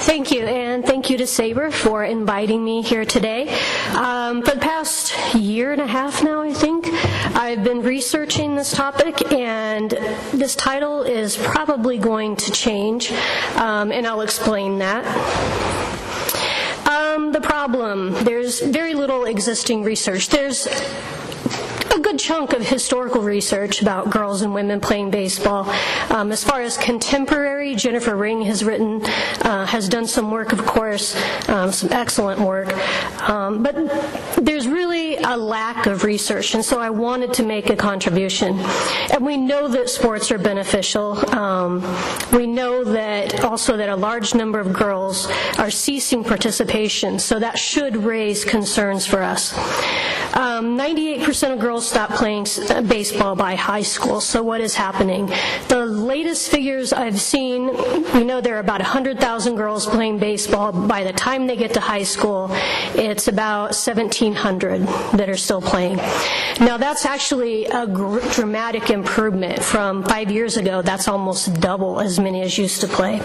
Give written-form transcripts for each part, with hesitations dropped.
Thank you, and thank you to SABR for inviting me here today. For the past year and a half now, I think, I've been researching this topic, and this title is probably going to change, and I'll explain that. The problem, there's very little existing research. There's a good chunk of historical research about girls and women playing baseball. As far as contemporary, Jennifer Ring has done some work, of course, some excellent work. But there's really a lack of research, and so I wanted to make a contribution. And we know that sports are beneficial. We know that also that a large number of girls are ceasing participation, so that should raise concerns for us. 98% of girls stop playing baseball by high school. So what is happening? The latest figures I've seen, we know there are about 100,000 girls playing baseball. By the time they get to high school, it's about 1,700 that are still playing. Now that's actually a dramatic improvement from 5 years ago. That's almost double as many as used to play.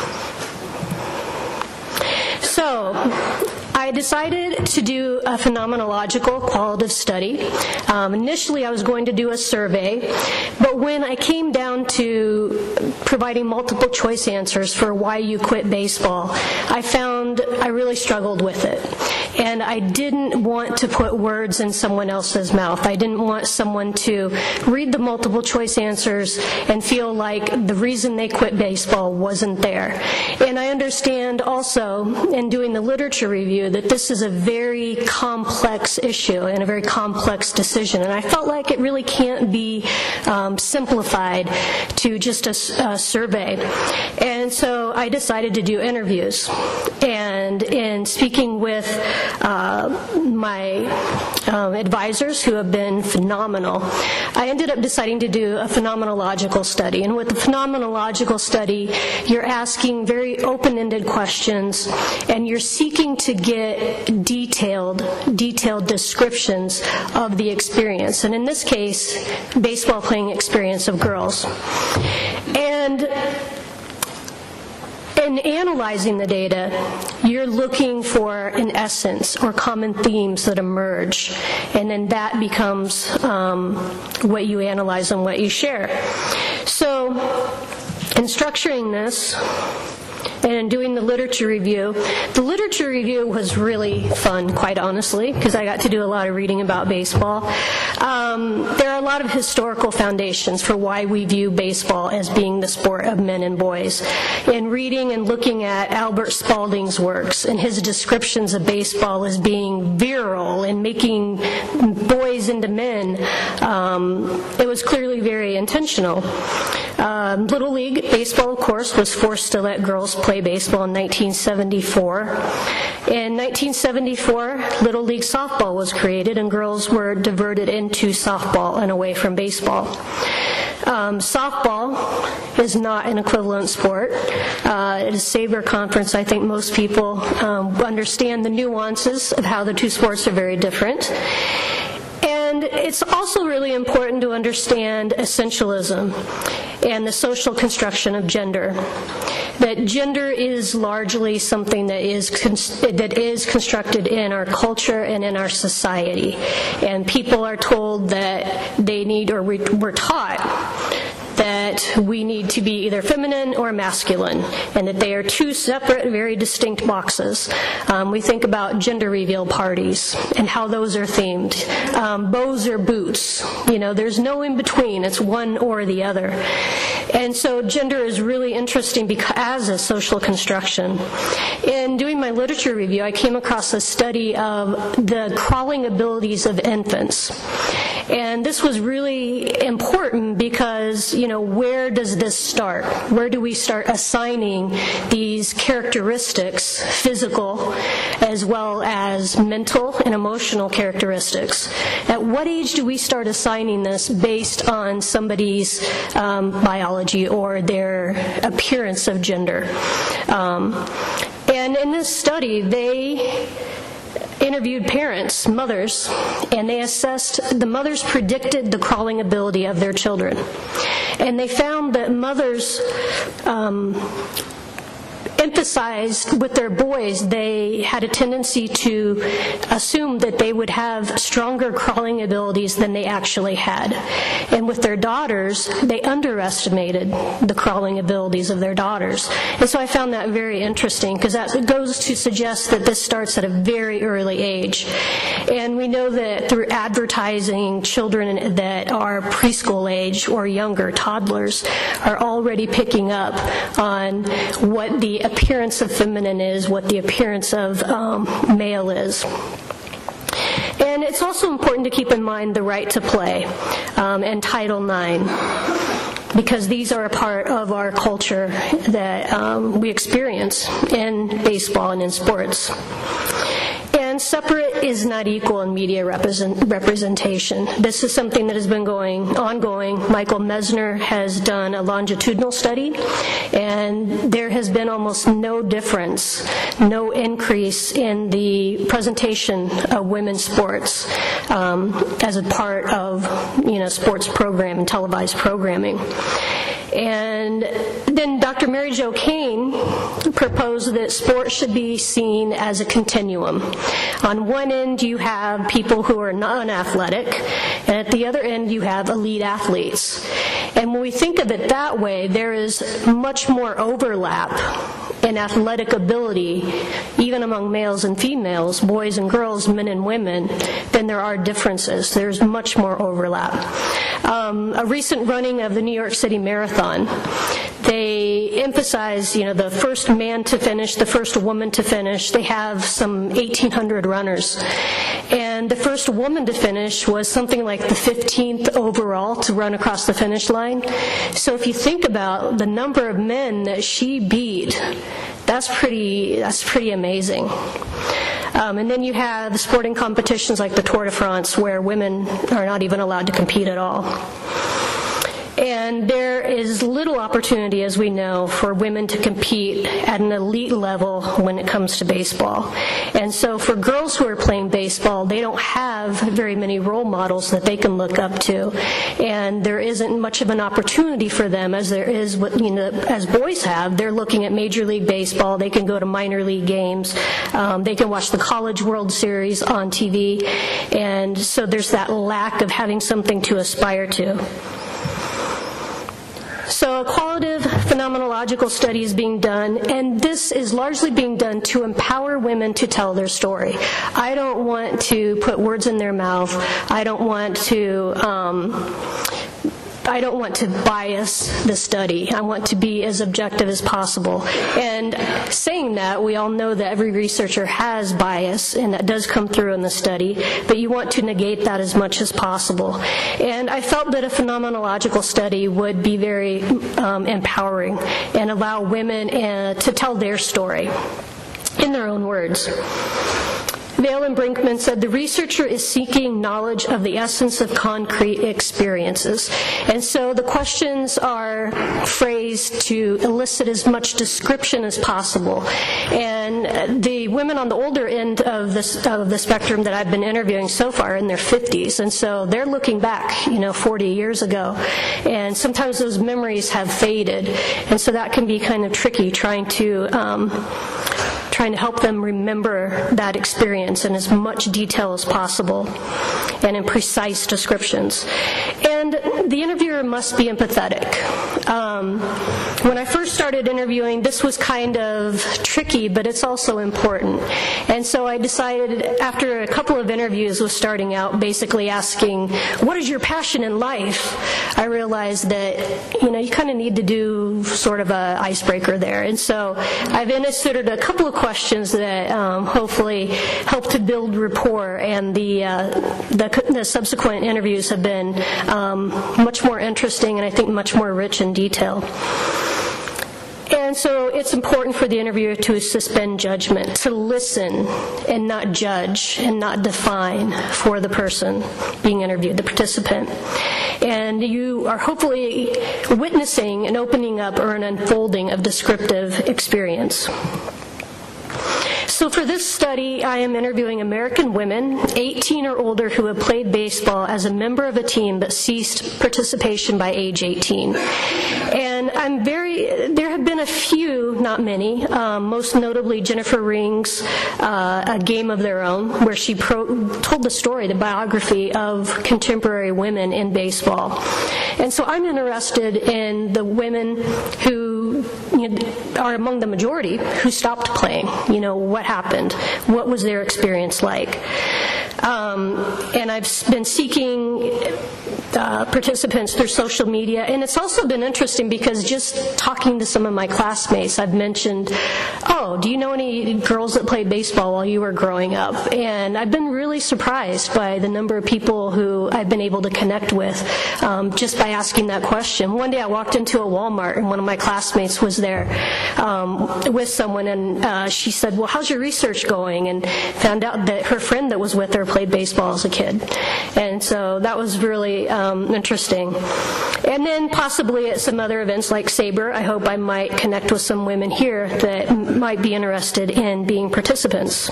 So I decided to do a phenomenological qualitative study. Initially, I was going to do a survey, but when I came down to providing multiple choice answers for why you quit baseball, I found I really struggled with it. And I didn't want to put words in someone else's mouth. I didn't want someone to read the multiple choice answers and feel like the reason they quit baseball wasn't there. And I understand also, in doing the literature review, that this is a very complex issue and a very complex decision. And I felt like it really can't be simplified to just a survey. And so I decided to do interviews. And in speaking with my advisors, who have been phenomenal, I ended up deciding to do a phenomenological study. And with the phenomenological study, you're asking very open-ended questions, and you're seeking to get detailed descriptions of the experience. And in this case, baseball playing experience of girls. And in analyzing the data, you're looking for an essence or common themes that emerge, and then that becomes what you analyze and what you share. So in structuring this, and in doing the literature review was really fun, quite honestly, because I got to do a lot of reading about baseball. There are a lot of historical foundations for why we view baseball as being the sport of men and boys. In reading and looking at Albert Spalding's works and his descriptions of baseball as being virile and making boys into men, it was clearly very intentional. Little League Baseball, of course, was forced to let girls play baseball in 1974. In 1974, Little League Softball was created, and girls were diverted into softball and away from baseball. Softball is not an equivalent sport. At a SABR conference, I think most people understand the nuances of how the two sports are very different. And it's also really important to understand essentialism and the social construction of gender. That gender is largely something that is constructed in our culture and in our society. And people are told that they need, or we're taught that we need to be either feminine or masculine, and that they are two separate, very distinct boxes. We think about gender reveal parties and how those are themed. Bows or boots. There's no in between. It's one or the other. And so gender is really interesting as a social construction. In doing my literature review, I came across a study of the crawling abilities of infants. And this was really important because, where does this start? Where do we start assigning these characteristics, physical as well as mental and emotional characteristics? At what age do we start assigning this based on somebody's biology or their appearance of gender? And in this study, they interviewed parents, mothers, and they assessed, the mothers predicted the crawling ability of their children. And they found that mothers emphasized with their boys, they had a tendency to assume that they would have stronger crawling abilities than they actually had. And with their daughters, they underestimated the crawling abilities of their daughters. And so I found that very interesting, because that goes to suggest that this starts at a very early age. And we know that through advertising, children that are preschool age or younger, toddlers, are already picking up on what the appearance of feminine is, what the appearance of male is. And it's also important to keep in mind the right to play and Title IX, because these are a part of our culture that we experience in baseball and in sports. And separate is not equal in media representation. This is something that has been ongoing. Michael Mesner has done a longitudinal study, and there has been almost no difference, no increase in the presentation of women's sports as a part of, sports program and televised programming. And then Dr. Mary Jo Kane proposed that sports should be seen as a continuum. On one end, you have people who are non-athletic, and at the other end, you have elite athletes. And when we think of it that way, there is much more overlap in athletic ability, even among males and females, boys and girls, men and women, than there are differences. There's much more overlap. A recent running of the New York City Marathon, they emphasize, the first man to finish, the first woman to finish. They have some 1,800 runners. And the first woman to finish was something like the 15th overall to run across the finish line. So if you think about the number of men that she beat, that's pretty amazing. And then you have the sporting competitions like the Tour de France, where women are not even allowed to compete at all. And there is little opportunity, as we know, for women to compete at an elite level when it comes to baseball. And so for girls who are playing baseball, they don't have very many role models that they can look up to. And there isn't much of an opportunity for them as there is, as boys have. They're looking at Major League Baseball. They can go to minor league games. They can watch the College World Series on TV. And so there's that lack of having something to aspire to. So a qualitative phenomenological study is being done, and this is largely being done to empower women to tell their story. I don't want to put words in their mouth. I don't want to bias the study. I want to be as objective as possible. And saying that, we all know that every researcher has bias, and that does come through in the study, but you want to negate that as much as possible. And I felt that a phenomenological study would be very empowering and allow women to tell their story in their own words. Vail and Brinkman said, the researcher is seeking knowledge of the essence of concrete experiences. And so the questions are phrased to elicit as much description as possible. And the women on the older end of the spectrum that I've been interviewing so far are in their 50s. And so they're looking back, 40 years ago. And sometimes those memories have faded. And so that can be kind of tricky, trying to help them remember that experience in as much detail as possible and in precise descriptions. And the interviewer must be empathetic. When I first started interviewing, this was kind of tricky, but it's also important. And so I decided, after a couple of interviews with starting out, basically asking, what is your passion in life? I realized that, you kind of need to do sort of an icebreaker there. And so I've inserted a couple of questions that hopefully help to build rapport, and the subsequent interviews have been much more interesting and I think much more rich in detail. And so it's important for the interviewer to suspend judgment, to listen and not judge and not define for the person being interviewed, the participant. And you are hopefully witnessing an opening up or an unfolding of descriptive experience. So for this study, I am interviewing American women, 18 or older, who have played baseball as a member of a team but ceased participation by age 18. And there have been a few, not many, most notably Jennifer Ring's A Game of Their Own, where she told the story, the biography of contemporary women in baseball. And so I'm interested in the women who are among the majority who stopped playing. What happened? What was their experience like? And I've been seeking participants through social media, and it's also been interesting because just talking to some of my classmates, I've mentioned, do you know any girls that played baseball while you were growing up? And I've been really surprised by the number of people who I've been able to connect with just by asking that question. One day I walked into a Walmart, and one of my classmates was there with someone, and she said, well, how's your research going? And found out that her friend that was with her played baseball as a kid. And so that was really interesting. And then possibly at some other events like SABR, I hope I might connect with some women here that might be interested in being participants.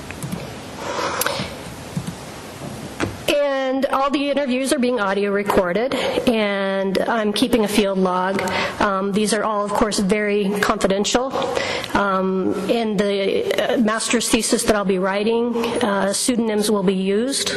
And all the interviews are being audio recorded, and I'm keeping a field log. These are all, of course, very confidential. In the master's thesis that I'll be writing, pseudonyms will be used.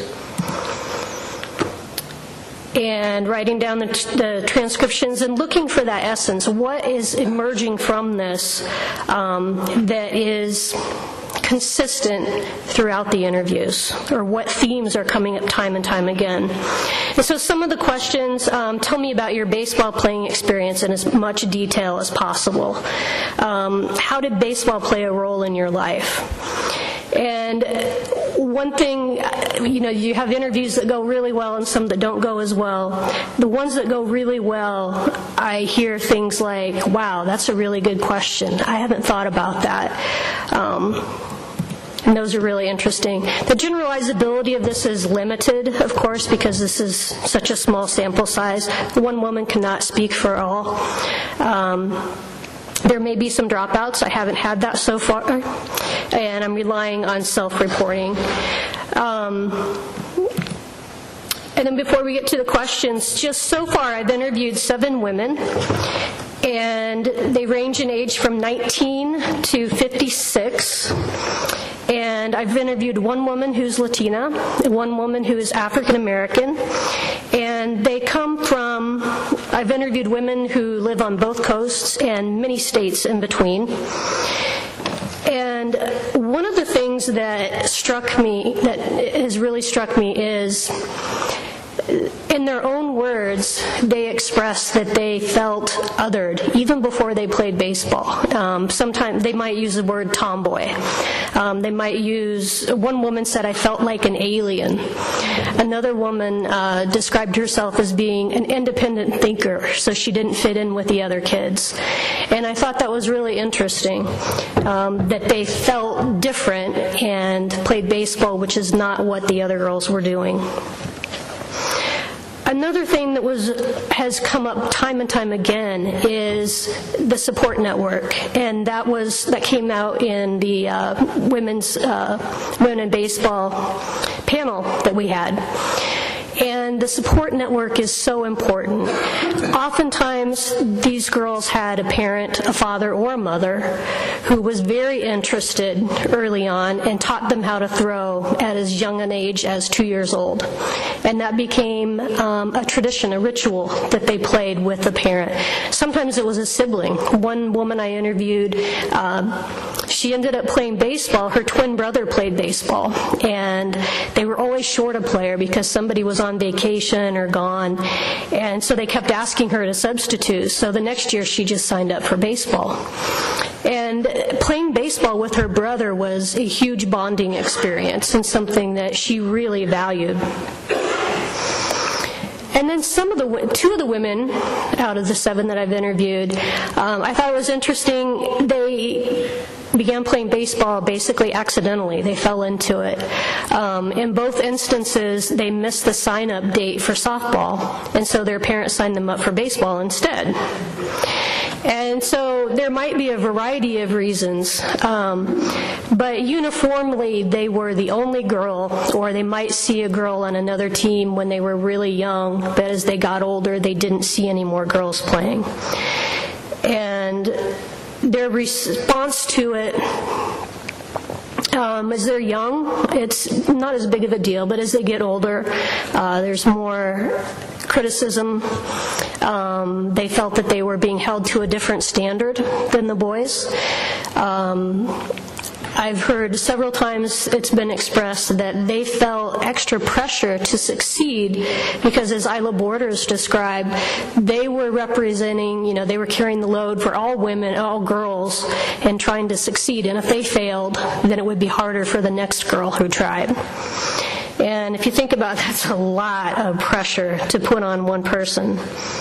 And writing down the transcriptions and looking for that essence. What is emerging from this that is consistent throughout the interviews, or what themes are coming up time and time again. And so some of the questions, tell me about your baseball playing experience in as much detail as possible. How did baseball play a role in your life? And one thing, you have interviews that go really well and some that don't go as well. The ones that go really well, I hear things like, wow, that's a really good question. I haven't thought about that. And those are really interesting. The generalizability of this is limited, of course, because this is such a small sample size. One woman cannot speak for all. There may be some dropouts. I haven't had that so far, and I'm relying on self-reporting. And then before we get to the questions, just so far I've interviewed 7 women, and they range in age from 19 to 56. And I've interviewed one woman who's Latina, one woman who is African American, and they come from, I've interviewed women who live on both coasts and many states in between. And one of the things that has really struck me is, in their own words, they express that they felt othered even before they played baseball. Sometimes they might use the word tomboy. They might use, one woman said, I felt like an alien. Another woman described herself as being an independent thinker, so she didn't fit in with the other kids. And I thought that was really interesting, that they felt different and played baseball, which is not what the other girls were doing. Another thing that has come up time and time again is the support network, and that came out in the women's women in baseball panel that we had. And the support network is so important. Oftentimes, these girls had a parent, a father or a mother, who was very interested early on and taught them how to throw at as young an age as 2 years old. And that became a tradition, a ritual that they played with the parent. Sometimes it was a sibling. One woman I interviewed, she ended up playing baseball. Her twin brother played baseball. And they were always short a player because somebody was on vacation or gone, and so they kept asking her to substitute. So the next year she just signed up for baseball. And playing baseball with her brother was a huge bonding experience and something that she really valued. And then two of the women out of the 7 that I've interviewed, I thought it was interesting. They began playing baseball basically accidentally. They fell into it. In both instances, they missed the sign-up date for softball, and so their parents signed them up for baseball instead. And so there might be a variety of reasons, but uniformly they were the only girl, or they might see a girl on another team when they were really young, but as they got older they didn't see any more girls playing. And their response to it, as they're young, it's not as big of a deal, but as they get older, there's more criticism. They felt that they were being held to a different standard than the boys. I've heard several times it's been expressed that they felt extra pressure to succeed because, as Isla Borders described, they were representing, they were carrying the load for all women, all girls, and trying to succeed. And if they failed, then it would be harder for the next girl who tried. And if you think about it, that's a lot of pressure to put on one person.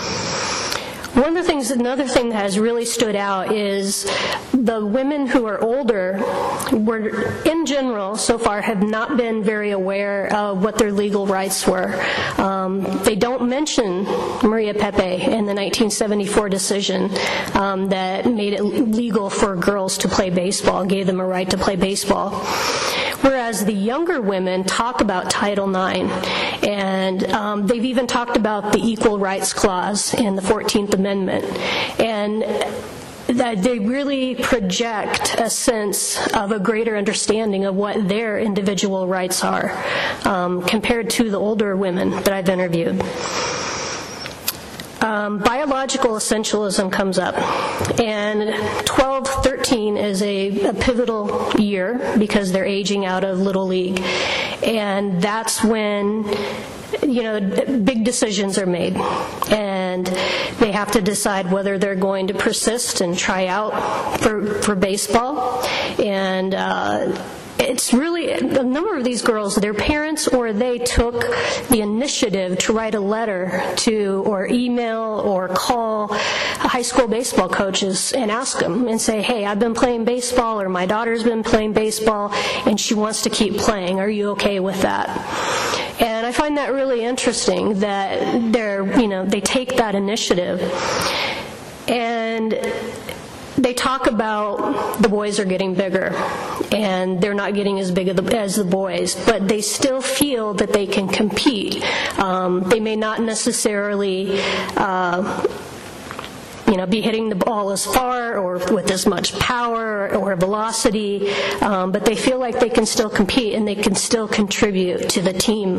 Another thing that has really stood out is the women who are older in general, so far, have not been very aware of what their legal rights were. They don't mention Maria Pepe in the 1974 decision that made it legal for girls to play baseball, gave them a right to play baseball. Whereas the younger women talk about Title IX, and they've even talked about the Equal Rights Clause in the 14th Amendment. And that they really project a sense of a greater understanding of what their individual rights are compared to the older women that I've interviewed. Biological essentialism comes up, and 12-13 is a pivotal year because they're aging out of Little League, and that's when big decisions are made, and they have to decide whether they're going to persist and try out for baseball. And it's really, a number of these girls, their parents or they took the initiative to write a letter to, or email or call high school baseball coaches and ask them and say, hey, I've been playing baseball, or my daughter's been playing baseball and she wants to keep playing. Are you okay with that? And I find that really interesting that they take that initiative. And they talk about the boys are getting bigger and they're not getting as big as the boys, but they still feel that they can compete. They may not necessarily be hitting the ball as far or with as much power or velocity, but they feel like they can still compete and they can still contribute to the team.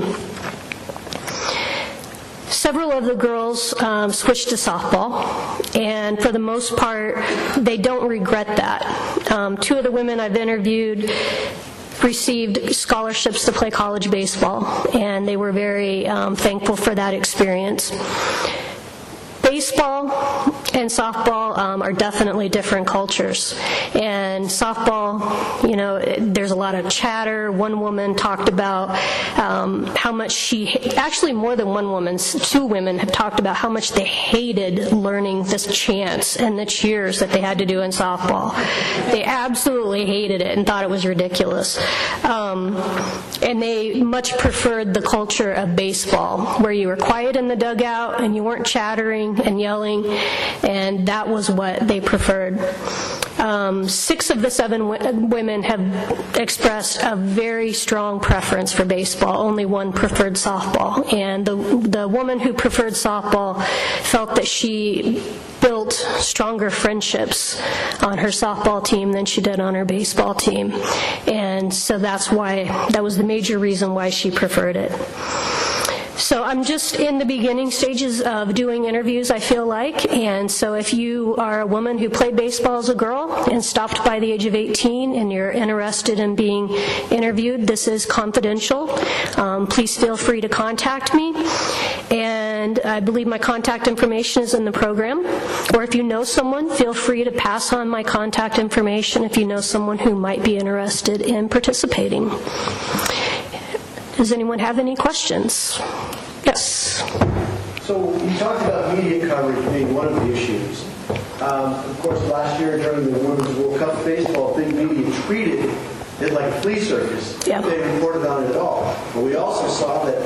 Several of the girls switched to softball, and for the most part, they don't regret that. Two of the women I've interviewed received scholarships to play college baseball, and they were very thankful for that experience. Baseball and softball are definitely different cultures. And softball, there's a lot of chatter. One woman talked about how much actually more than one woman, two women have talked about how much they hated learning this chants and the cheers that they had to do in softball. They absolutely hated it and thought it was ridiculous. And they much preferred the culture of baseball, where you were quiet in the dugout and you weren't chattering and yelling, and that was what they preferred. 6 of the 7 women have expressed a very strong preference for baseball. Only one preferred softball, and the woman who preferred softball felt that she built stronger friendships on her softball team than she did on her baseball team, and so that was the major reason why she preferred it. So I'm just in the beginning stages of doing interviews, I feel like, and so if you are a woman who played baseball as a girl and stopped by the age of 18 and you're interested in being interviewed, this is confidential. Please feel free to contact me, and I believe my contact information is in the program, or if you know someone, feel free to pass on my contact information if you know someone who might be interested in participating. Does anyone have any questions? Yes. So you talked about media coverage being one of the issues. Of course, last year during the Women's World Cup baseball, big media treated it like a flea circus. Yeah. They didn't report on it at all. But we also saw that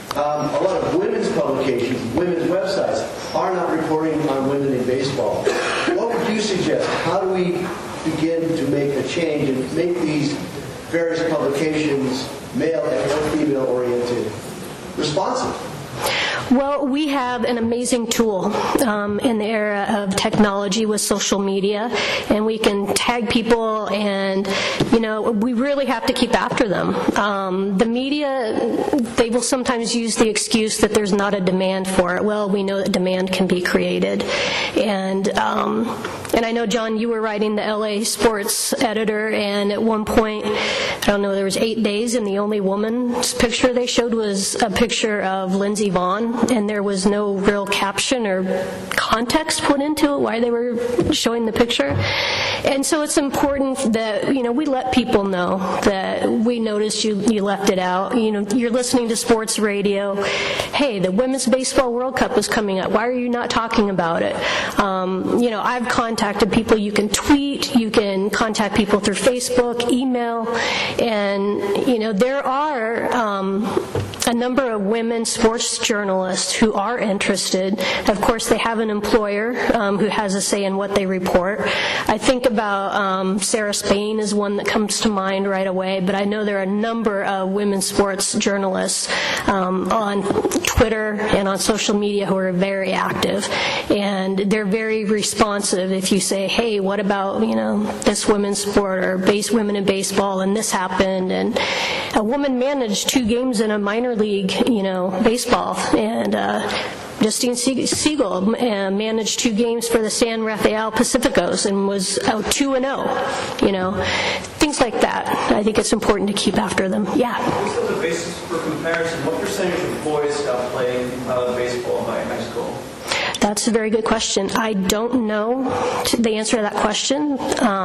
a lot of women's publications, women's websites, are not reporting on women in baseball. What would you suggest? How do we begin to make a change and make these various publications, male and female oriented, responsive? Well, we have an amazing tool in the era of technology with social media, and we can tag people, and, you know, we really have to keep after them. The media, they will sometimes use the excuse that there's not a demand for it. Well, we know that demand can be created. And I know, John, you were writing the LA Sports editor, and at one point, I don't know, there was 8 days, and the only woman's picture they showed was a picture of Lindsey Vonn, and there was no real caption or context put into it why they were showing the picture. And so it's important that, you know, we let people know that we noticed you left it out. You know, you're listening to sports radio. Hey, the Women's Baseball World Cup is coming up. Why are you not talking about it? You know, I've contacted people. You can tweet. You can contact people through Facebook, email. And, you know, there are a number of women sports journalists who are interested. Of course, they have an employer who has a say in what they report. I think about Sarah Spain is one that comes to mind right away, but I know there are a number of women's sports journalists on Twitter and on social media who are very active, and they're very responsive if you say, hey, what about, you know, this women's sport or women in baseball, and this happened, and a woman managed 2 games in a minor league, you know, baseball, and Justine Siegel managed 2 games for the San Rafael Pacificos and was out 2-0, you know, things like that. I think it's important to keep after them. Yeah. Just as a basis for comparison, what percentage of boys stopped playing baseball by high school? That's a very good question. I don't know the answer to that question.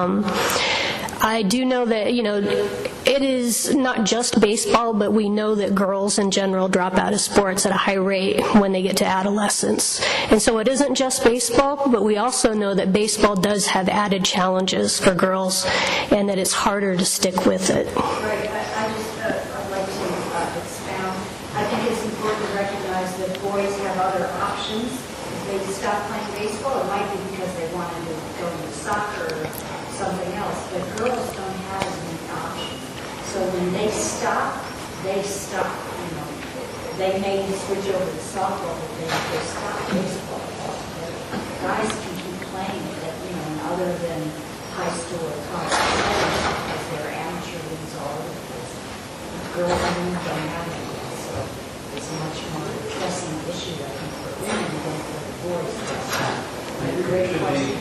I do know that, you know, it is not just baseball, but we know that girls in general drop out of sports at a high rate when they get to adolescence. And so it isn't just baseball, but we also know that baseball does have added challenges for girls and that it's harder to stick with it. Right. I'd like to expound. I think it's important to recognize that boys have other options. If they stop playing baseball, it might be because they wanted to go into soccer or something else, but girls don't have as many options. So when they stop, you know. They may switch over to softball, but they stop baseball. Guys can keep playing it, you know, other than high school or college, because there are amateur leagues all over the place. Girls don't have it, so it's a much more pressing issue, I think, for women than for the boys. Great question.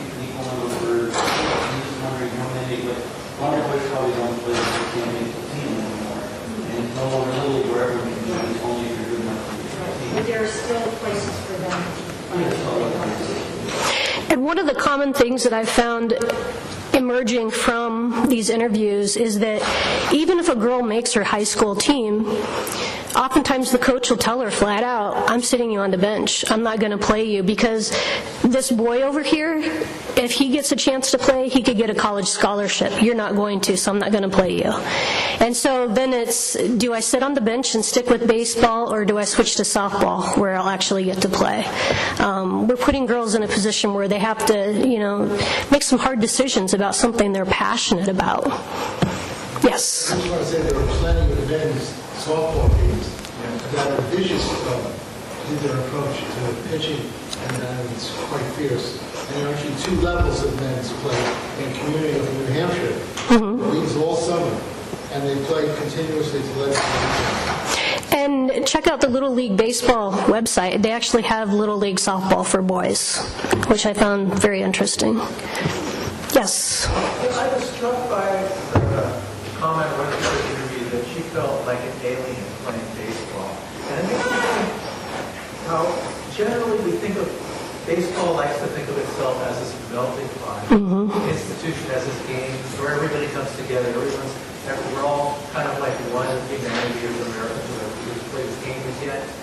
One of which probably don't play the team anymore. And it's no longer really where everyone can do it, it's only if you're good enough to be a team. But there are still places for them to play. And one of the common things that I've found emerging from these interviews is that even if a girl makes her high school team, oftentimes the coach will tell her flat out, I'm sitting you on the bench. I'm not going to play you because this boy over here, if he gets a chance to play, he could get a college scholarship. You're not going to, so I'm not going to play you. And so then it's, do I sit on the bench and stick with baseball, or do I switch to softball where I'll actually get to play? We're putting girls in a position where they have to, you know, make some hard decisions about something they're passionate about. Yes? I just want to say there were plenty of men's softball games that are vicious in their approach to pitching, and it's quite fierce. And there are actually 2 levels of men's play in community of New Hampshire. Leagues all summer, and they play continuously to let them. And check out the Little League Baseball website. They actually have Little League Softball for boys, which I found very interesting. Yes? I was struck by the comment in the interview that she felt like an alien playing baseball. And it makes me think how generally we think of baseball likes to think of itself as this melting pot institution, as this game where everybody comes together. We're all kind of like one humanity as Americans who play this game. And yet,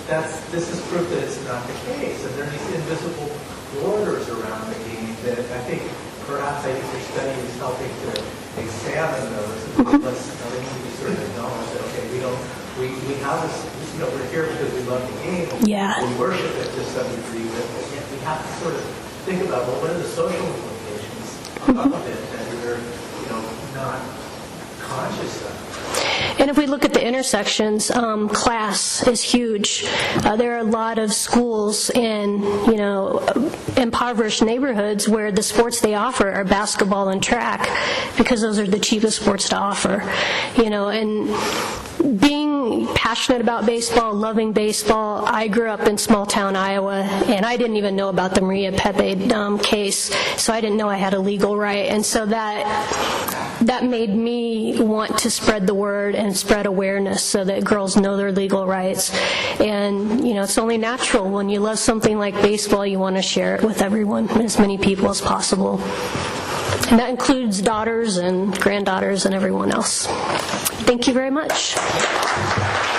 this is proof that it's not the case. And there are these invisible borders around the game that I think perhaps your study is helping to examine those. Let's sort of acknowledge that, okay, we have this, we're here because we love the game. Yeah. We worship it to some degree, but yet we have to sort of think about, well, what are the social implications of it that we're, not conscious of? And if we look at the intersections, class is huge. There are a lot of schools in, impoverished neighborhoods where the sports they offer are basketball and track because those are the cheapest sports to offer. And being passionate about baseball, loving baseball, I grew up in small town Iowa, and I didn't even know about the Maria Pepe case, so I didn't know I had a legal right. And so that made me want to spread the word and spread awareness so that girls know their legal rights. And, it's only natural when you love something like baseball, you want to share it with everyone, as many people as possible. And that includes daughters and granddaughters and everyone else. Thank you very much.